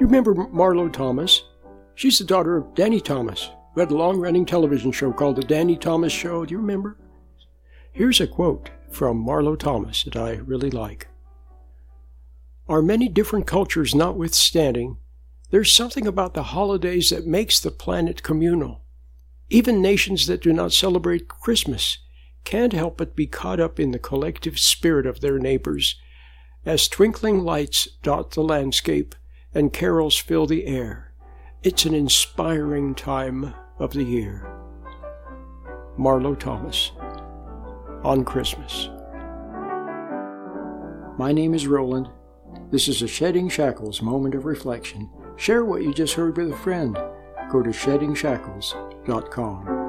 You remember Marlo Thomas? She's the daughter of Danny Thomas, who had a long-running television show called The Danny Thomas Show. Do you remember? Here's a quote from Marlo Thomas that I really like. Our many different cultures notwithstanding, there's something about the holidays that makes the planet communal. Even nations that do not celebrate Christmas can't help but be caught up in the collective spirit of their neighbors as twinkling lights dot the landscape and carols fill the air. It's an inspiring time of the year. Marlo Thomas, on Christmas. My name is Roland. This is a Shedding Shackles moment of reflection. Share what you just heard with a friend. Go to sheddingshackles.com.